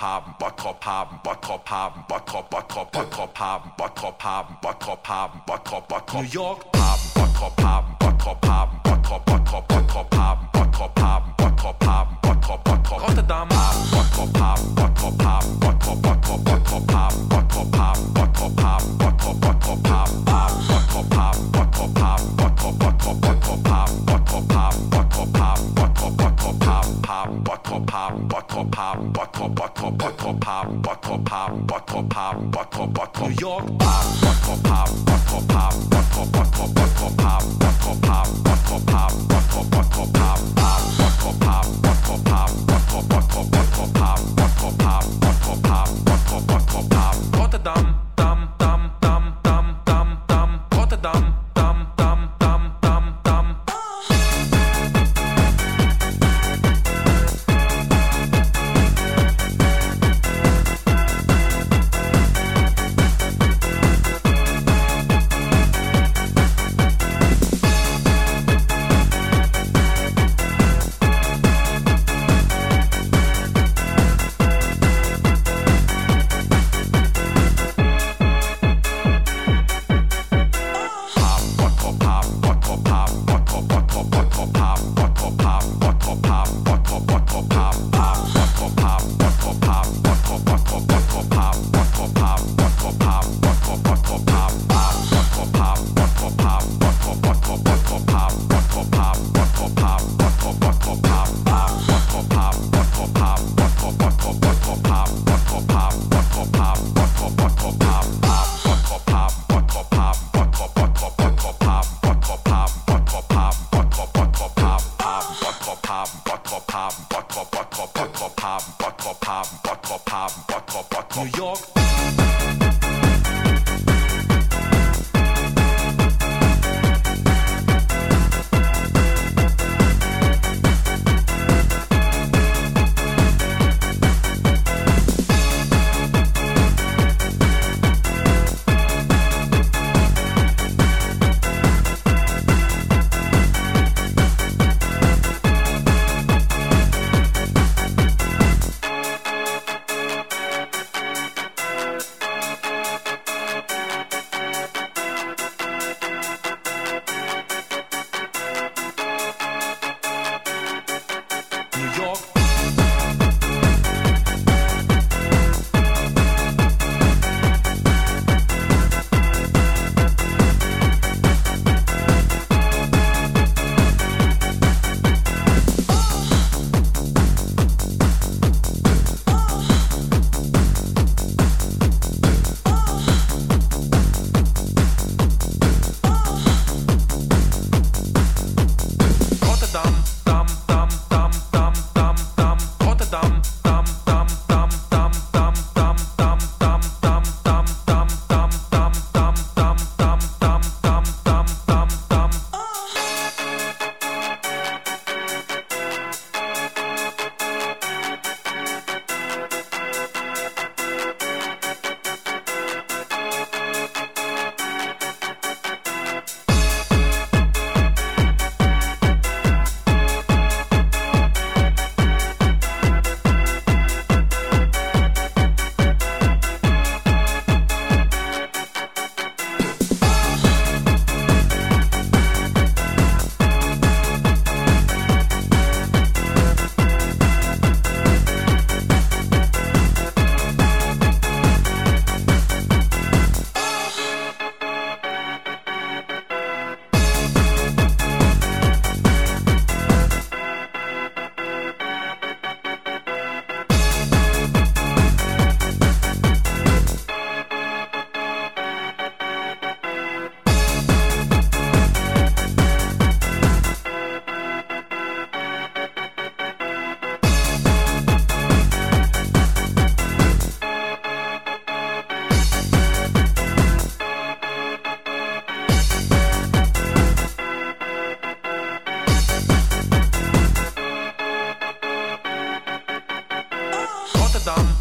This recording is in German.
haben, Bottrop haben, Bottrop haben, Bottrop, Bottrop, Bottrop haben, Bottrop haben, Bottrop haben, Bottrop, Bottrop, New York haben, Bottrop haben, Bottrop haben, Bottrop, Bottrop, Bottrop haben, Bottrop haben, Bottrop haben, Bottrop, Bottrop, Rotterdam haben, Bottrop haben, Bottrop haben, Bottrop, Bottrop, Bottrop haben, Bottrop haben, Bottrop haben, Bottrop, Bottrop haben, Bottrop haben, Bottrop haben, Bottrop, Bottrop, Bottrop haben, Bottrop haben, Bottrop haben, Bottrop, Bottrop haben, Bottrop haben, Bottrop haben, Bottrop, Bottrop, Bottrop haben, Bottrop haben, Bottrop haben, Bottrop, Bottrop, New York haben, Bottrop haben, Bottrop haben, Bottrop, Bottrop, Bottrop haben, Bottrop haben, Bottrop haben, Bottrop, Bottrop haben, Bottrop haben, Bottrop haben, Bottrop, Bottrop, Bottrop haben, Bottrop haben, Bottrop haben, Bottrop, Bottrop haben, Rotterdam, Dam, Dam, Dam, Dam, Dam, Dam, Rotterdam, Dam, Dam, Dam, Dam, Dam. New York. Rotterdam.